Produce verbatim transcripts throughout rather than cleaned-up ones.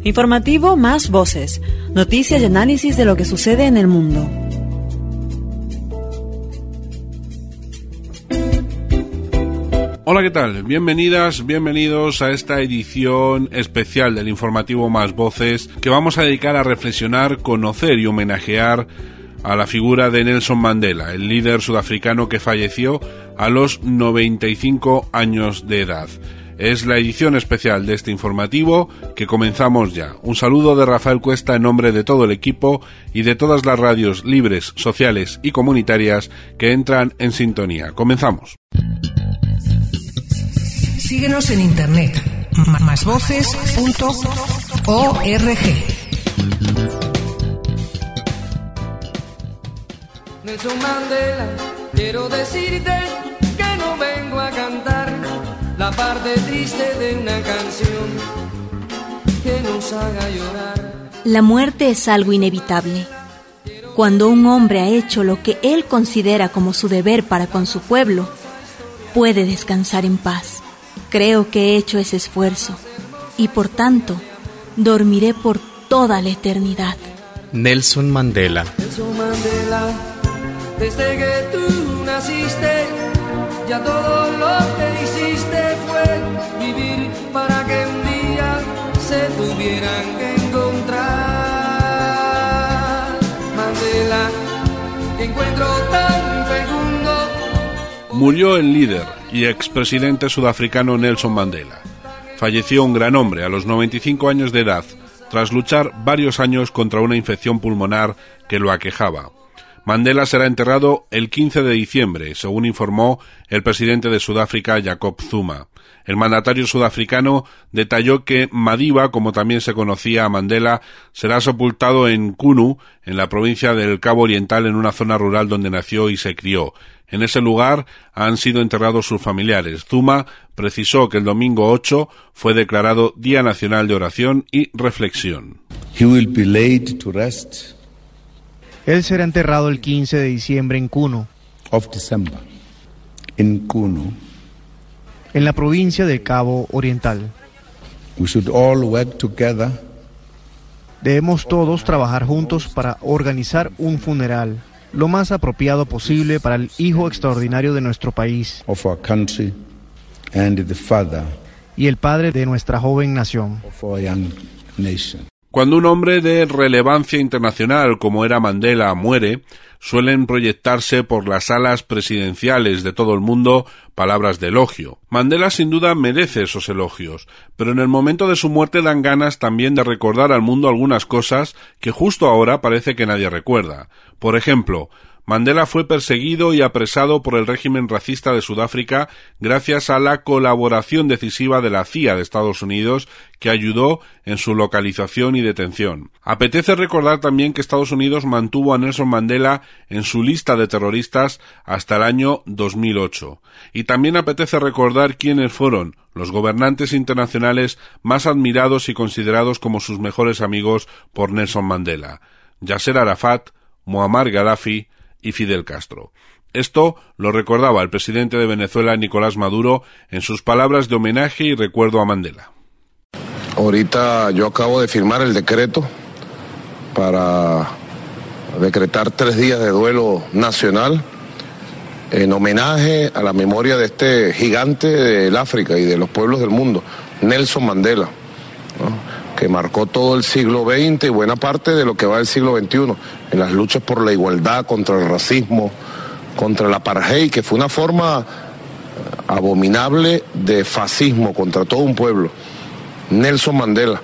Informativo Más Voces. Noticias y análisis de lo que sucede en el mundo. Hola, ¿qué tal? Bienvenidas, bienvenidos a esta edición especial del Informativo Más Voces que vamos a dedicar a reflexionar, conocer y homenajear a la figura de Nelson Mandela, el líder sudafricano que falleció a los noventa y cinco años de edad. Es la edición especial de este informativo que comenzamos ya. Un saludo de Rafael Cuesta en nombre de todo el equipo y de todas las radios libres, sociales y comunitarias que entran en sintonía. Comenzamos. Síguenos en internet, más voces punto org. Nelson Mandela, quiero decirte que no vengo a cantar la parte triste de una canción que nos haga llorar. La muerte es algo inevitable. Cuando un hombre ha hecho lo que él considera como su deber para con su pueblo, puede descansar en paz. Creo que he hecho ese esfuerzo y por tanto dormiré por toda la eternidad. Nelson Mandela. Nelson Mandela, desde que tú naciste, ya todo lo que hiciste fue vivir para que un día se tuvieran que encontrar. Mandela, que encuentro tan fecundo. Murió el líder y expresidente sudafricano Nelson Mandela. Falleció un gran hombre a los noventa y cinco años de edad, tras luchar varios años contra una infección pulmonar que lo aquejaba. Mandela será enterrado el quince de diciembre, según informó el presidente de Sudáfrica, Jacob Zuma. El mandatario sudafricano detalló que Madiba, como también se conocía a Mandela, será sepultado en Kunu, en la provincia del Cabo Oriental, en una zona rural donde nació y se crió. En ese lugar han sido enterrados sus familiares. Zuma precisó que el domingo ocho fue declarado Día Nacional de Oración y Reflexión. He will be laid to rest. Él será enterrado el quince de diciembre en Kunu, of December, in Kunu, en la provincia del Cabo Oriental. We should all work together. Debemos todos trabajar juntos para organizar un funeral lo más apropiado posible para el hijo extraordinario de nuestro país of our country and the father y el padre de nuestra joven nación. of our young nation. Cuando un hombre de relevancia internacional como era Mandela muere, suelen proyectarse por las salas presidenciales de todo el mundo palabras de elogio. Mandela sin duda merece esos elogios, pero en el momento de su muerte dan ganas también de recordar al mundo algunas cosas que justo ahora parece que nadie recuerda. Por ejemplo, Mandela fue perseguido y apresado por el régimen racista de Sudáfrica gracias a la colaboración decisiva de la C I A de Estados Unidos, que ayudó en su localización y detención. Apetece recordar también que Estados Unidos mantuvo a Nelson Mandela en su lista de terroristas hasta el año dos mil ocho. Y también apetece recordar quiénes fueron los gobernantes internacionales más admirados y considerados como sus mejores amigos por Nelson Mandela: Yasser Arafat, Muammar Gaddafi y Fidel Castro. Esto lo recordaba el presidente de Venezuela, Nicolás Maduro, en sus palabras de homenaje y recuerdo a Mandela. Ahorita yo acabo de firmar el decreto para decretar tres días de duelo nacional en homenaje a la memoria de este gigante del África y de los pueblos del mundo, Nelson Mandela, ¿no?, que marcó todo el siglo veinte y buena parte de lo que va del siglo veintiuno, en las luchas por la igualdad, contra el racismo, contra el apartheid, que fue una forma abominable de fascismo contra todo un pueblo. Nelson Mandela.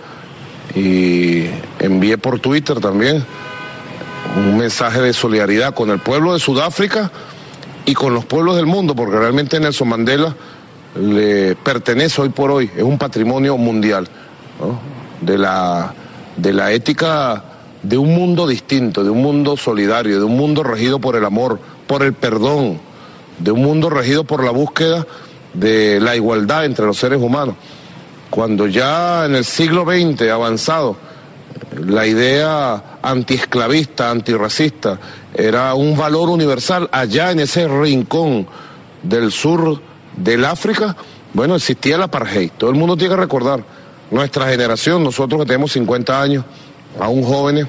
Y envié por Twitter también un mensaje de solidaridad con el pueblo de Sudáfrica y con los pueblos del mundo, porque realmente Nelson Mandela le pertenece hoy por hoy, es un patrimonio mundial, ¿no?, de la, de la ética de un mundo distinto, de un mundo solidario, de un mundo regido por el amor, por el perdón, de un mundo regido por la búsqueda de la igualdad entre los seres humanos. Cuando ya en el siglo veinte avanzado, la idea antiesclavista, antirracista, era un valor universal, allá en ese rincón del sur del África, bueno, existía el apartheid. Todo el mundo tiene que recordar, nuestra generación, nosotros que tenemos cincuenta años, aún jóvenes,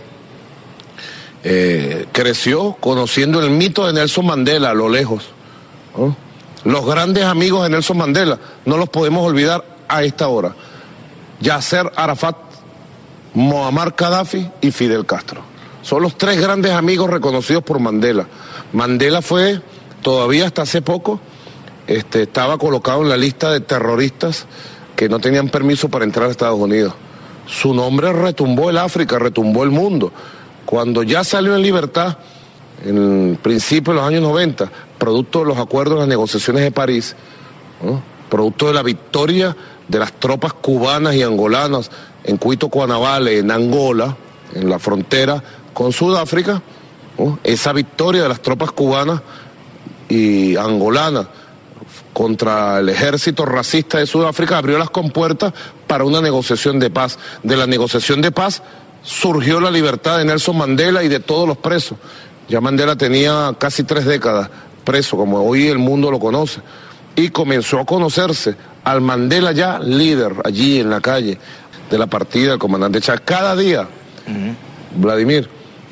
eh, creció conociendo el mito de Nelson Mandela a lo lejos, ¿no? Los grandes amigos de Nelson Mandela, no los podemos olvidar a esta hora. Yasser Arafat, Muammar Gaddafi y Fidel Castro. Son los tres grandes amigos reconocidos por Mandela. Mandela fue, todavía hasta hace poco, este, estaba colocado en la lista de terroristas que no tenían permiso para entrar a Estados Unidos. Su nombre retumbó el África, retumbó el mundo. Cuando ya salió en libertad, en el principio de los años noventa, producto de los acuerdos de las negociaciones de París, ¿no? Producto de la victoria de las tropas cubanas y angolanas en Cuito Cuanavale, en Angola, en la frontera con Sudáfrica, ¿no? Esa victoria de las tropas cubanas y angolanas contra el ejército racista de Sudáfrica abrió las compuertas para una negociación de paz. De la negociación de paz surgió la libertad de Nelson Mandela y de todos los presos. Ya Mandela tenía casi tres décadas preso, como hoy el mundo lo conoce, y comenzó a conocerse al Mandela ya líder allí en la calle de la partida del comandante Chávez. Cada día, uh-huh. Vladimir,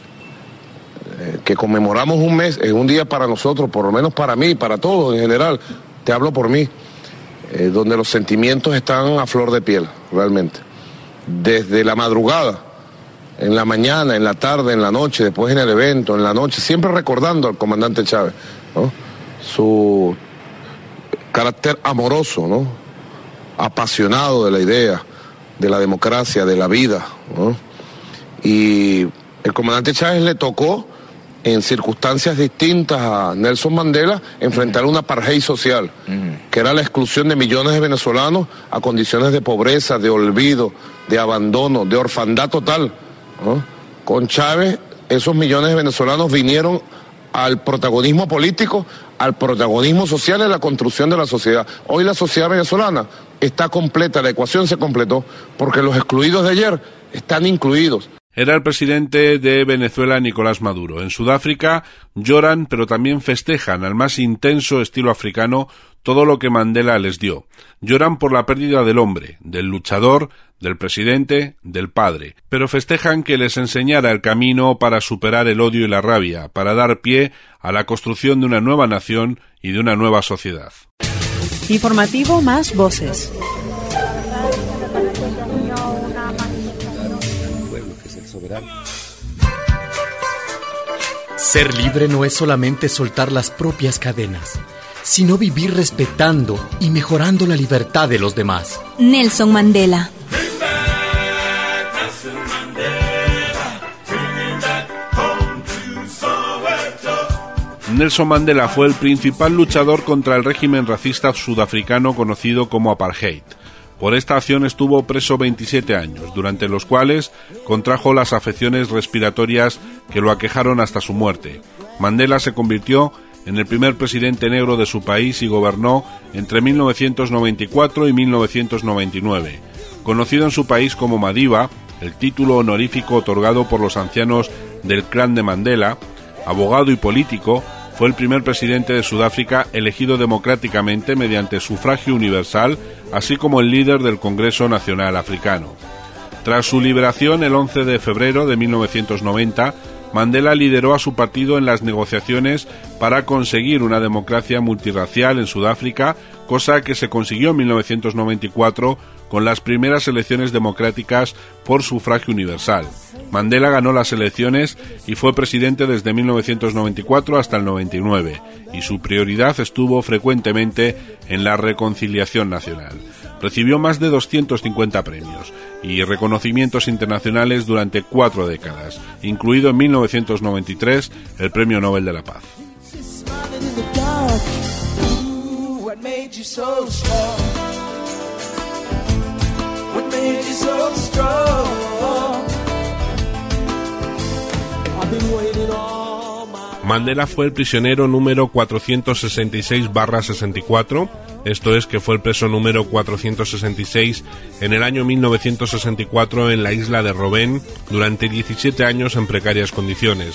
eh, que conmemoramos un mes, es un día para nosotros, por lo menos para mí, para todos en general, te hablo por mí, eh, donde los sentimientos están a flor de piel, realmente. Desde la madrugada, en la mañana, en la tarde, en la noche, después en el evento, en la noche, siempre recordando al comandante Chávez, ¿no? Su carácter amoroso, ¿no? Apasionado de la idea, de la democracia, de la vida, ¿no? Y el comandante Chávez le tocó, en circunstancias distintas a Nelson Mandela, enfrentar una apartheid social, uh-huh. que era la exclusión de millones de venezolanos a condiciones de pobreza, de olvido, de abandono, de orfandad total, ¿no? Con Chávez, esos millones de venezolanos vinieron al protagonismo político, al protagonismo social y a la construcción de la sociedad. Hoy la sociedad venezolana está completa, la ecuación se completó, porque los excluidos de ayer están incluidos. Era el presidente de Venezuela, Nicolás Maduro. En Sudáfrica lloran, pero también festejan al más intenso estilo africano todo lo que Mandela les dio. Lloran por la pérdida del hombre, del luchador, del presidente, del padre, pero festejan que les enseñara el camino para superar el odio y la rabia, para dar pie a la construcción de una nueva nación y de una nueva sociedad. Informativo Más Voces. Ser libre no es solamente soltar las propias cadenas, sino vivir respetando y mejorando la libertad de los demás. Nelson Mandela. Nelson Mandela fue el principal luchador contra el régimen racista sudafricano conocido como apartheid. Por esta acción estuvo preso veintisiete años, durante los cuales contrajo las afecciones respiratorias que lo aquejaron hasta su muerte. Mandela se convirtió en el primer presidente negro de su país y gobernó entre mil novecientos noventa y cuatro y mil novecientos noventa y nueve. Conocido en su país como Madiba, el título honorífico otorgado por los ancianos del clan de Mandela, abogado y político, fue el primer presidente de Sudáfrica elegido democráticamente mediante sufragio universal, así como el líder del Congreso Nacional Africano. Tras su liberación el once de febrero de mil novecientos noventa, Mandela lideró a su partido en las negociaciones para conseguir una democracia multirracial en Sudáfrica, cosa que se consiguió en mil novecientos noventa y cuatro con las primeras elecciones democráticas por sufragio universal. Mandela ganó las elecciones y fue presidente desde mil novecientos noventa y cuatro hasta el noventa y nueve, y su prioridad estuvo frecuentemente en la reconciliación nacional. Recibió más de doscientos cincuenta premios y reconocimientos internacionales durante cuatro décadas, incluido en mil novecientos noventa y tres el Premio Nobel de la Paz. Mandela fue el prisionero número cuatrocientos sesenta y seis barra sesenta y cuatro, esto es que fue el preso número cuatrocientos sesenta y seis en el año mil novecientos sesenta y cuatro en la isla de Robben durante diecisiete años en precarias condiciones.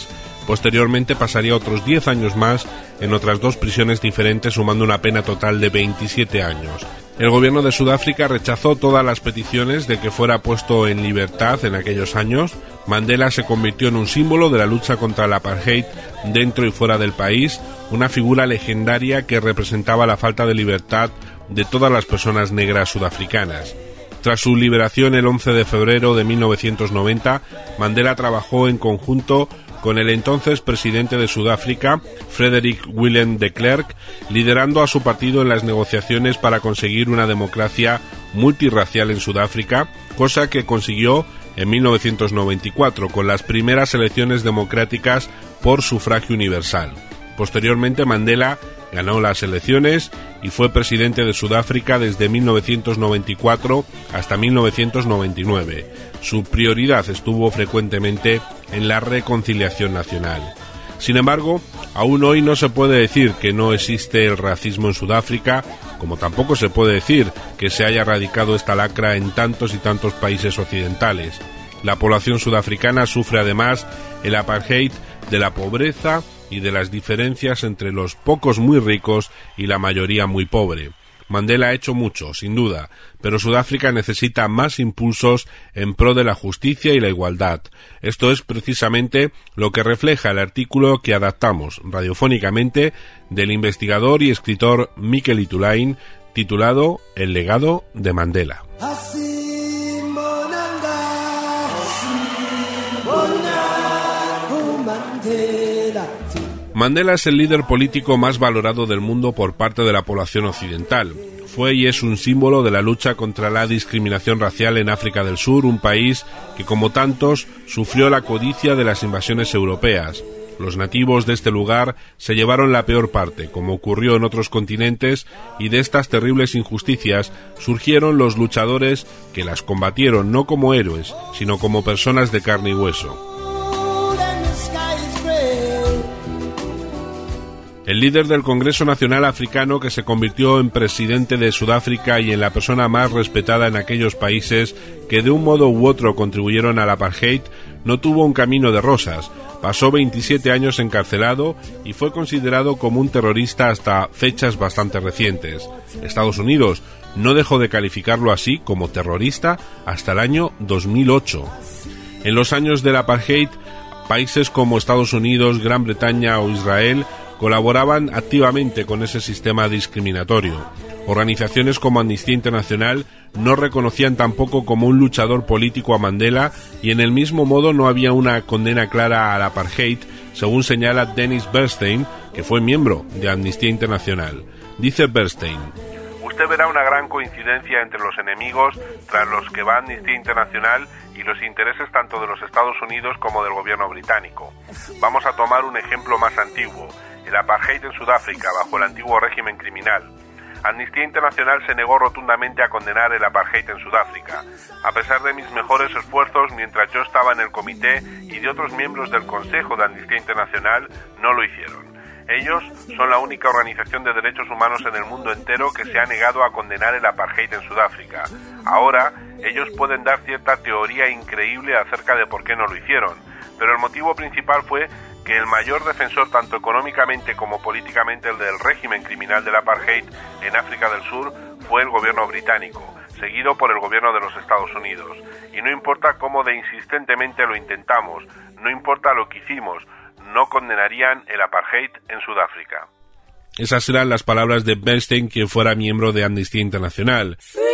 Posteriormente pasaría otros diez años más en otras dos prisiones diferentes, sumando una pena total de veintisiete años. El gobierno de Sudáfrica rechazó todas las peticiones de que fuera puesto en libertad en aquellos años. Mandela se convirtió en un símbolo de la lucha contra el apartheid dentro y fuera del país, una figura legendaria que representaba la falta de libertad de todas las personas negras sudafricanas. Tras su liberación el once de febrero de mil novecientos noventa, Mandela trabajó en conjunto con el entonces presidente de Sudáfrica, Frederick Willem de Klerk, liderando a su partido en las negociaciones para conseguir una democracia multirracial en Sudáfrica, cosa que consiguió en mil novecientos noventa y cuatro con las primeras elecciones democráticas por sufragio universal. Posteriormente, Mandela ganó las elecciones y fue presidente de Sudáfrica desde mil novecientos noventa y cuatro hasta mil novecientos noventa y nueve. Su prioridad estuvo frecuentemente en la reconciliación nacional. Sin embargo, aún hoy no se puede decir que no existe el racismo en Sudáfrica, como tampoco se puede decir que se haya erradicado esta lacra en tantos y tantos países occidentales. La población sudafricana sufre además el apartheid de la pobreza y de las diferencias entre los pocos muy ricos y la mayoría muy pobre. Mandela ha hecho mucho, sin duda, pero Sudáfrica necesita más impulsos en pro de la justicia y la igualdad. Esto es precisamente lo que refleja el artículo que adaptamos radiofónicamente del investigador y escritor Mikel Itulain, titulado El legado de Mandela. Mandela es el líder político más valorado del mundo por parte de la población occidental. Fue y es un símbolo de la lucha contra la discriminación racial en África del Sur, un país que, como tantos, sufrió la codicia de las invasiones europeas. Los nativos de este lugar se llevaron la peor parte, como ocurrió en otros continentes, y de estas terribles injusticias surgieron los luchadores que las combatieron no como héroes, sino como personas de carne y hueso. El líder del Congreso Nacional Africano, que se convirtió en presidente de Sudáfrica y en la persona más respetada en aquellos países que de un modo u otro contribuyeron al apartheid, no tuvo un camino de rosas. Pasó veintisiete años encarcelado y fue considerado como un terrorista hasta fechas bastante recientes. Estados Unidos no dejó de calificarlo así como terrorista hasta el año dos mil ocho. En los años del apartheid, países como Estados Unidos, Gran Bretaña o Israel colaboraban activamente con ese sistema discriminatorio. Organizaciones como Amnistía Internacional no reconocían tampoco como un luchador político a Mandela, y en el mismo modo no había una condena clara al apartheid, según señala Dennis Bernstein, que fue miembro de Amnistía Internacional. Dice Bernstein: usted verá una gran coincidencia entre los enemigos tras los que va Amnistía Internacional y los intereses tanto de los Estados Unidos como del gobierno británico. Vamos a tomar un ejemplo más antiguo: el apartheid en Sudáfrica bajo el antiguo régimen criminal. Amnistía Internacional se negó rotundamente a condenar el apartheid en Sudáfrica. A pesar de mis mejores esfuerzos mientras yo estaba en el comité y de otros miembros del Consejo de Amnistía Internacional, no lo hicieron. Ellos son la única organización de derechos humanos en el mundo entero que se ha negado a condenar el apartheid en Sudáfrica. Ahora, ellos pueden dar cierta teoría increíble acerca de por qué no lo hicieron, pero el motivo principal fue que el mayor defensor tanto económicamente como políticamente el del régimen criminal del apartheid en África del Sur fue el gobierno británico, seguido por el gobierno de los Estados Unidos. Y no importa cómo de insistentemente lo intentamos, no importa lo que hicimos, no condenarían el apartheid en Sudáfrica. Esas eran las palabras de Bernstein, quien fuera miembro de Amnistía Internacional.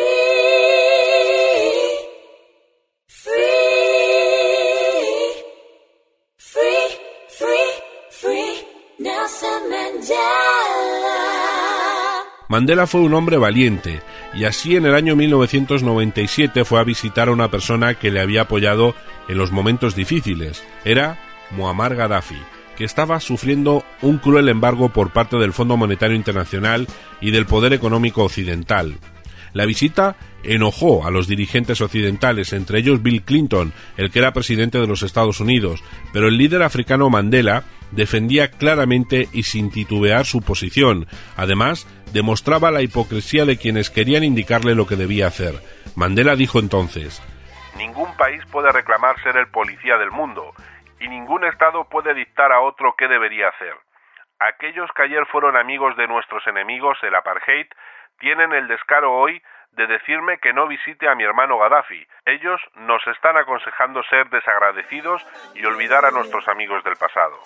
Mandela fue un hombre valiente, y así en el año mil novecientos noventa y siete fue a visitar a una persona que le había apoyado en los momentos difíciles. Era Muammar Gaddafi, que estaba sufriendo un cruel embargo por parte del Fondo Monetario Internacional y del poder económico occidental. La visita enojó a los dirigentes occidentales, entre ellos Bill Clinton, el que era presidente de los Estados Unidos, pero el líder africano Mandela defendía claramente y sin titubear su posición. Además, demostraba la hipocresía de quienes querían indicarle lo que debía hacer. Mandela dijo entonces: ningún país puede reclamar ser el policía del mundo, y ningún Estado puede dictar a otro qué debería hacer. Aquellos que ayer fueron amigos de nuestros enemigos, el apartheid, tienen el descaro hoy de decirme que no visite a mi hermano Gaddafi. Ellos nos están aconsejando ser desagradecidos y olvidar a nuestros amigos del pasado.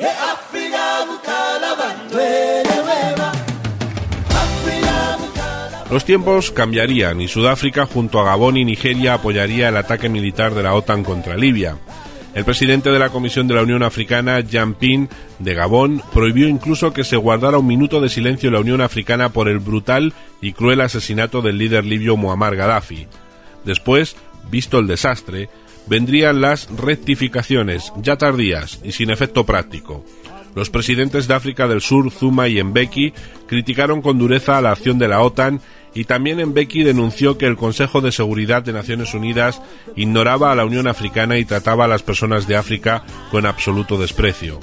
Los tiempos cambiarían y Sudáfrica junto a Gabón y Nigeria apoyaría el ataque militar de la OTAN contra Libia. El presidente de la Comisión de la Unión Africana, Jean Ping, de Gabón, prohibió incluso que se guardara un minuto de silencio en la Unión Africana por el brutal y cruel asesinato del líder libio Muammar Gaddafi. Después, visto el desastre, vendrían las rectificaciones, ya tardías y sin efecto práctico. Los presidentes de África del Sur, Zuma y Mbeki, criticaron con dureza la acción de la OTAN y también Mbeki denunció que el Consejo de Seguridad de Naciones Unidas ignoraba a la Unión Africana y trataba a las personas de África con absoluto desprecio.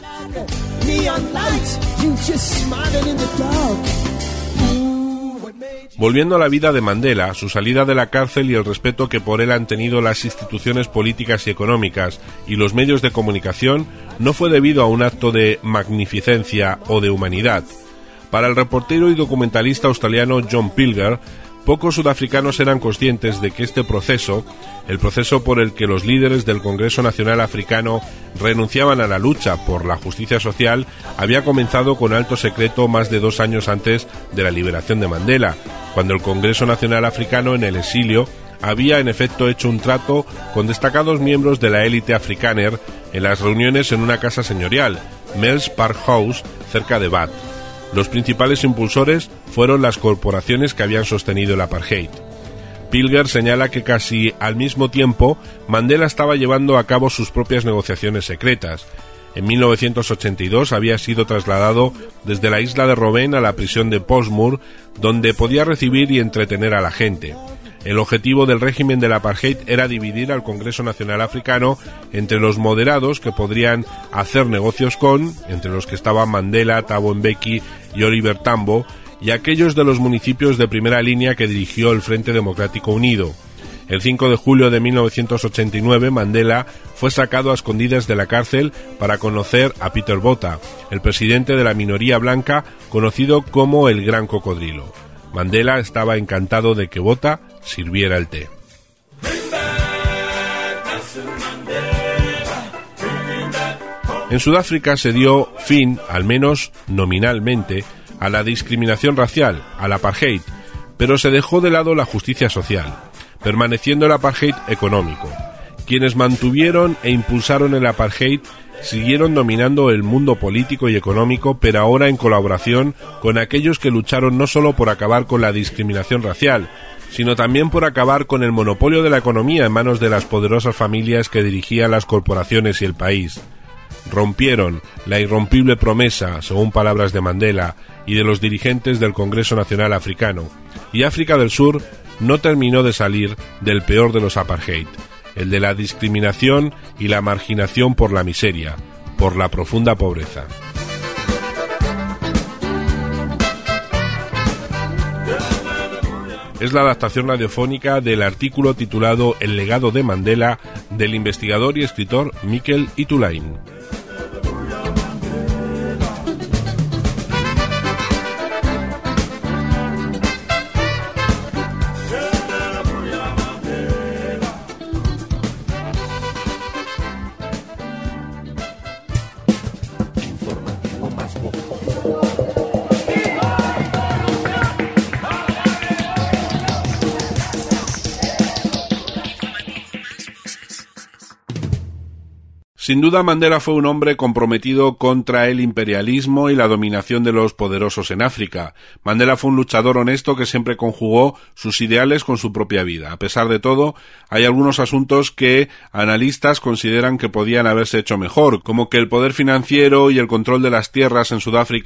Volviendo a la vida de Mandela, su salida de la cárcel y el respeto que por él han tenido las instituciones políticas y económicas y los medios de comunicación no fue debido a un acto de magnificencia o de humanidad. Para el reportero y documentalista australiano John Pilger, pocos sudafricanos eran conscientes de que este proceso, el proceso por el que los líderes del Congreso Nacional Africano renunciaban a la lucha por la justicia social, había comenzado con alto secreto más de dos años antes de la liberación de Mandela, cuando el Congreso Nacional Africano en el exilio había en efecto hecho un trato con destacados miembros de la élite afrikaner en las reuniones en una casa señorial, Mel's Park House, cerca de Bath. Los principales impulsores fueron las corporaciones que habían sostenido el apartheid. Pilger señala que casi al mismo tiempo Mandela estaba llevando a cabo sus propias negociaciones secretas. En mil novecientos ochenta y dos había sido trasladado desde la isla de Robben a la prisión de Portsmouth, donde podía recibir y entretener a la gente. El objetivo del régimen del apartheid era dividir al Congreso Nacional Africano entre los moderados que podrían hacer negocios con, entre los que estaban Mandela, Thabo Mbeki y Oliver Tambo, y aquellos de los municipios de primera línea que dirigió el Frente Democrático Unido. El cinco de julio de mil novecientos ochenta y nueve, Mandela fue sacado a escondidas de la cárcel para conocer a Peter Botha, el presidente de la minoría blanca conocido como el Gran Cocodrilo. Mandela estaba encantado de que Botha sirviera el té. En Sudáfrica se dio fin, al menos nominalmente, a la discriminación racial, al apartheid, pero se dejó de lado la justicia social, permaneciendo el apartheid económico. Quienes mantuvieron e impulsaron el apartheid siguieron dominando el mundo político y económico, pero ahora en colaboración con aquellos que lucharon no solo por acabar con la discriminación racial, sino también por acabar con el monopolio de la economía en manos de las poderosas familias que dirigían las corporaciones y el país. Rompieron la irrompible promesa, según palabras de Mandela y de los dirigentes del Congreso Nacional Africano, y África del Sur no terminó de salir del peor de los apartheid, el de la discriminación y la marginación por la miseria, por la profunda pobreza. Es la adaptación radiofónica del artículo titulado El legado de Mandela del investigador y escritor Mikel Itulain. Sin duda, Mandela fue un hombre comprometido contra el imperialismo y la dominación de los poderosos en África. Mandela fue un luchador honesto que siempre conjugó sus ideales con su propia vida. A pesar de todo, hay algunos asuntos que analistas consideran que podían haberse hecho mejor, como que el poder financiero y el control de las tierras en Sudáfrica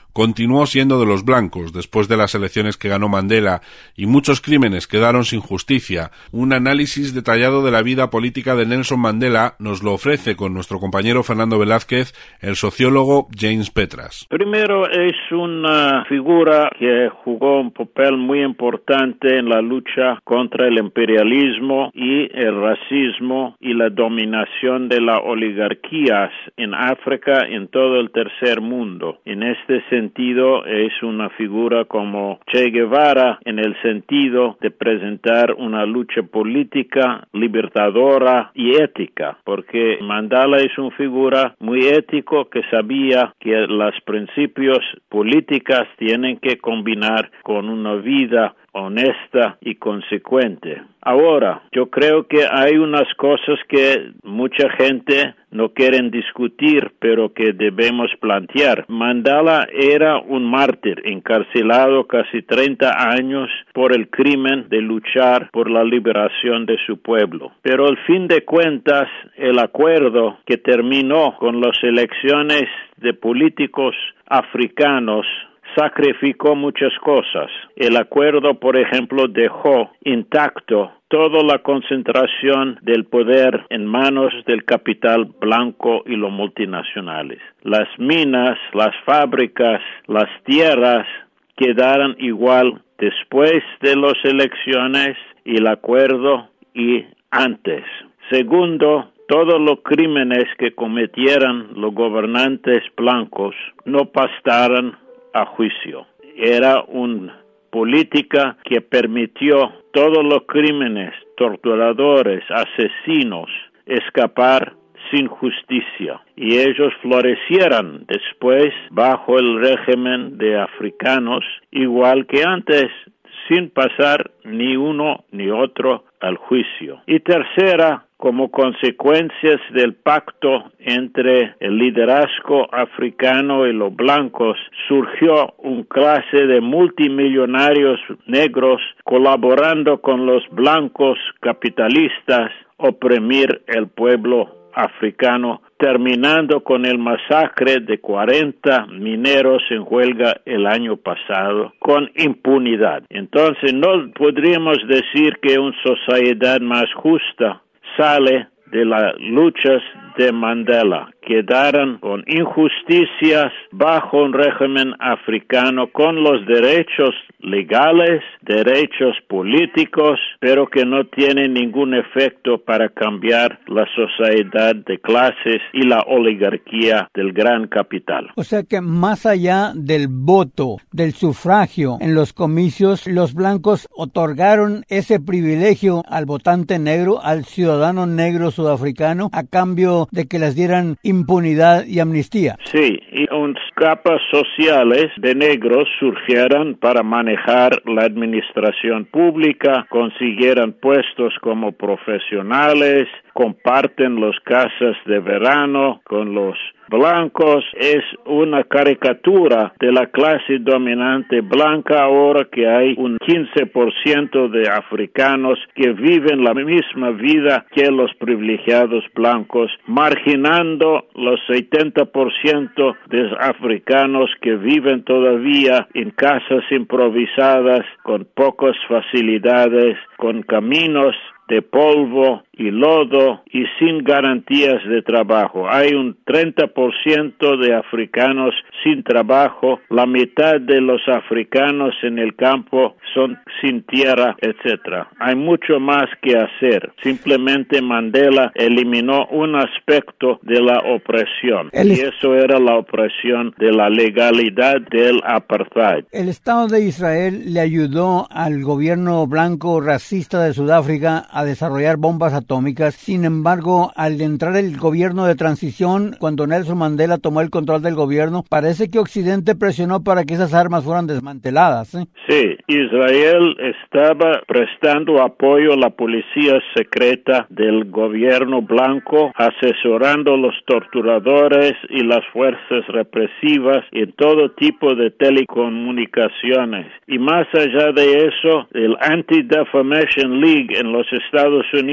continuó siendo de los blancos después de las elecciones que ganó Mandela y muchos crímenes quedaron sin justicia. Un análisis detallado de la vida política de Nelson Mandela nos lo ofrece con nuestro compañero Fernando Velázquez, el sociólogo James Petras. Primero, es una figura que jugó un papel muy importante en la lucha contra el imperialismo y el racismo y la dominación de las oligarquías en África y en todo el tercer mundo. En este sentido, es una figura como Che Guevara en el sentido de presentar una lucha política libertadora y ética, porque Mandela es una figura muy ético que sabía que los principios políticos tienen que combinar con una vida honesta y consecuente. Ahora, yo creo que hay unas cosas que mucha gente no quiere discutir, pero que debemos plantear. Mandela era un mártir, encarcelado casi treinta años por el crimen de luchar por la liberación de su pueblo. Pero al fin de cuentas, el acuerdo que terminó con las elecciones de políticos africanos sacrificó muchas cosas. El acuerdo, por ejemplo, dejó intacto toda la concentración del poder en manos del capital blanco y los multinacionales. Las minas, las fábricas, las tierras quedaron igual después de las elecciones y el acuerdo y antes. Segundo, todos los crímenes que cometieran los gobernantes blancos no pasaron a juicio. Era una política que permitió todos los crímenes, torturadores, asesinos, escapar sin justicia. Y ellos florecieron después bajo el régimen de africanos, igual que antes, sin pasar ni uno ni otro al juicio. Y tercera, como consecuencias del pacto entre el liderazgo africano y los blancos, surgió una clase de multimillonarios negros colaborando con los blancos capitalistas oprimir el pueblo africano, terminando con el masacre de cuarenta mineros en huelga el año pasado, con impunidad. Entonces, no podríamos decir que una sociedad más justa sale de las luchas de Mandela. Quedaron con injusticias bajo un régimen africano con los derechos legales, derechos políticos, pero que no tienen ningún efecto para cambiar la sociedad de clases y la oligarquía del gran capital. O sea que más allá del voto, del sufragio en los comicios, los blancos otorgaron ese privilegio al votante negro, al ciudadano negro sudafricano, a cambio de que les dieran impunidad y amnistía. Sí, y unas capas sociales de negros surgieron para manejar la administración pública, consiguieron puestos como profesionales, comparten las casas de verano con los blancos. Es una caricatura de la clase dominante blanca ahora que hay un quince por ciento de africanos que viven la misma vida que los privilegiados blancos, marginando los setenta por ciento de africanos que viven todavía en casas improvisadas con pocas facilidades, con caminos de polvo y lodo y sin garantías de trabajo. Hay un treinta por ciento de africanos sin trabajo, la mitad de los africanos en el campo son sin tierra, etcétera. Hay mucho más que hacer. Simplemente Mandela eliminó un aspecto de la opresión, el... y eso era la opresión de la legalidad del apartheid. El Estado de Israel le ayudó al gobierno blanco racista de Sudáfrica a desarrollar bombas atómicas. Sin embargo, al entrar el gobierno de transición, cuando Nelson Mandela tomó el control del gobierno, parece que Occidente presionó para que esas armas fueran desmanteladas, ¿eh? Sí, Israel estaba prestando apoyo a la policía secreta del gobierno blanco, asesorando a los torturadores y las fuerzas represivas en todo tipo de telecomunicaciones. Y más allá de eso, el Anti-Defamation League en los Estados Unidos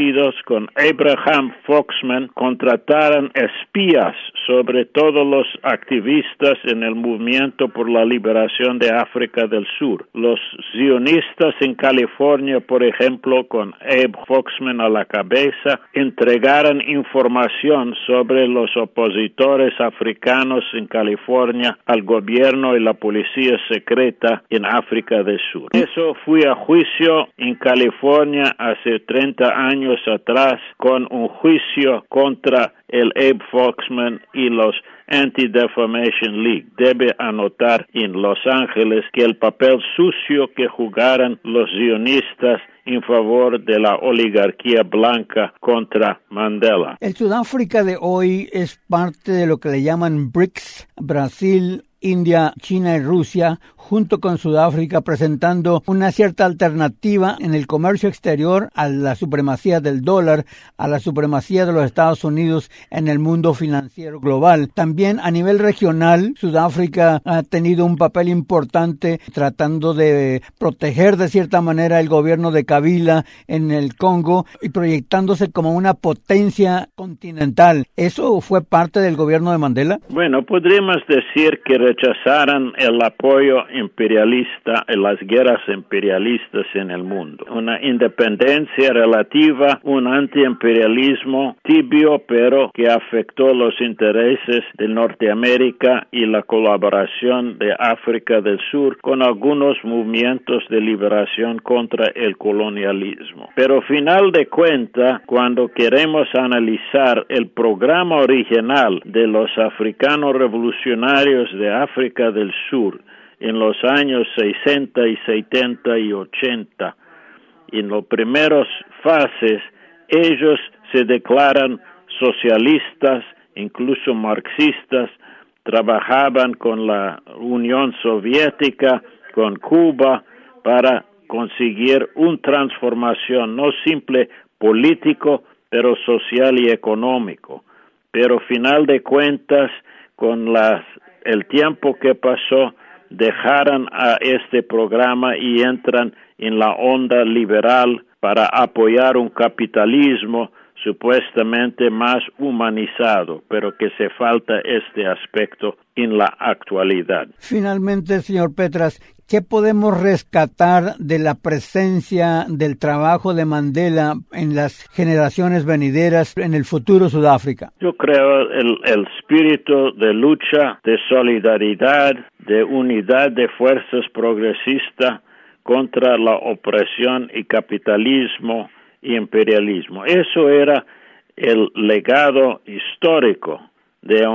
con Abraham Foxman contrataron espías sobre todos los activistas en el movimiento por la liberación de África del Sur. Los sionistas en California, por ejemplo, con Abe Foxman a la cabeza, entregaron información sobre los opositores africanos en California al gobierno y la policía secreta en África del Sur. Eso fue a juicio en California hace treinta años atrás con un juicio contra el Abe Foxman y los Anti-Defamation League. Debe anotar en Los Ángeles que el papel sucio que jugaron los sionistas en favor de la oligarquía blanca contra Mandela. El Sudáfrica de hoy es parte de lo que le llaman BRICS, Brasil, India, China y Rusia, junto con Sudáfrica, presentando una cierta alternativa en el comercio exterior a la supremacía del dólar, a la supremacía de los Estados Unidos en el mundo financiero global. También a nivel regional, Sudáfrica ha tenido un papel importante tratando de proteger de cierta manera el gobierno de Kabila en el Congo y proyectándose como una potencia continental. ¿Eso fue parte del gobierno de Mandela? Bueno, podríamos decir que rechazaron el apoyo imperialista en las guerras imperialistas en el mundo. Una independencia relativa, un antiimperialismo tibio, pero que afectó los intereses de Norteamérica y la colaboración de África del Sur con algunos movimientos de liberación contra el colonialismo. Pero final de cuentas, cuando queremos analizar el programa original de los africanos revolucionarios de África del Sur en los años sesenta y setenta y ochenta, en las primeras fases, ellos se declaran socialistas, incluso marxistas, trabajaban con la Unión Soviética, con Cuba, para conseguir una transformación no simple político, pero social y económico. Pero final de cuentas, con las, el tiempo que pasó, dejaron a este programa y entran en la onda liberal para apoyar un capitalismo supuestamente más humanizado, pero que se falta este aspecto en la actualidad. Finalmente, señor Petras, ¿qué podemos rescatar de la presencia del trabajo de Mandela en las generaciones venideras en el futuro Sudáfrica? Yo creo el, el espíritu de lucha, de solidaridad, de unidad de fuerzas progresistas contra la opresión y capitalismo y imperialismo. Eso era el legado histórico de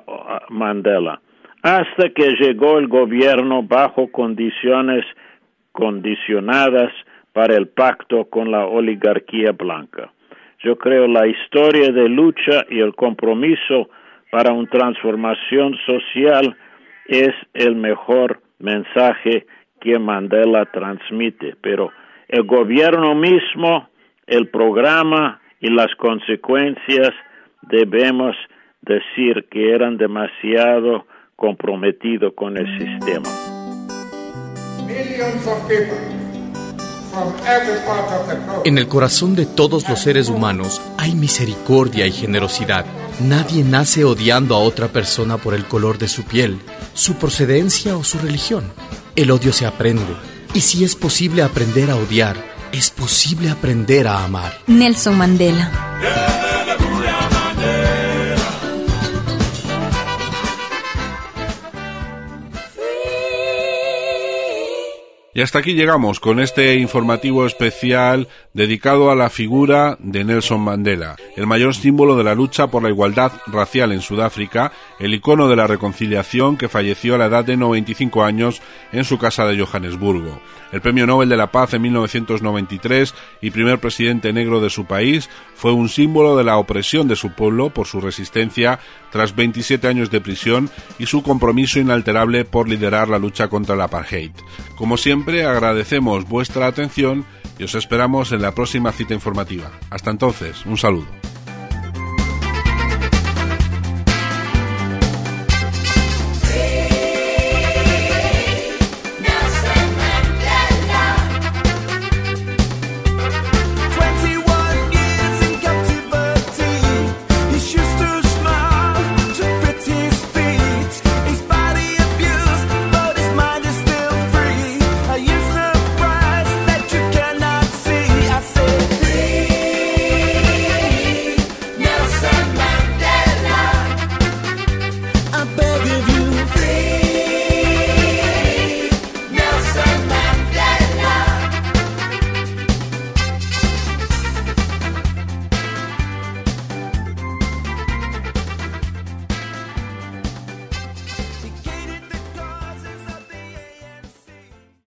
Mandela. Hasta que llegó el gobierno bajo condiciones condicionadas para el pacto con la oligarquía blanca. Yo creo la historia de lucha y el compromiso para una transformación social es el mejor mensaje que Mandela transmite, pero el gobierno mismo, el programa y las consecuencias debemos decir que eran demasiado comprometidos con el sistema. En el corazón de todos los seres humanos hay misericordia y generosidad. Nadie nace odiando a otra persona por el color de su piel, su procedencia o su religión. El odio se aprende, y si es posible aprender a odiar, es posible aprender a amar. Nelson Mandela. Y hasta aquí llegamos con este informativo especial dedicado a la figura de Nelson Mandela, el mayor símbolo de la lucha por la igualdad racial en Sudáfrica, el icono de la reconciliación que falleció a la edad de noventa y cinco años en su casa de Johannesburgo. El Premio Nobel de la Paz en mil novecientos noventa y tres y primer presidente negro de su país, fue un símbolo de la opresión de su pueblo por su resistencia tras veintisiete años de prisión y su compromiso inalterable por liderar la lucha contra el apartheid. Como siempre, agradecemos vuestra atención y os esperamos en la próxima cita informativa. Hasta entonces, un saludo.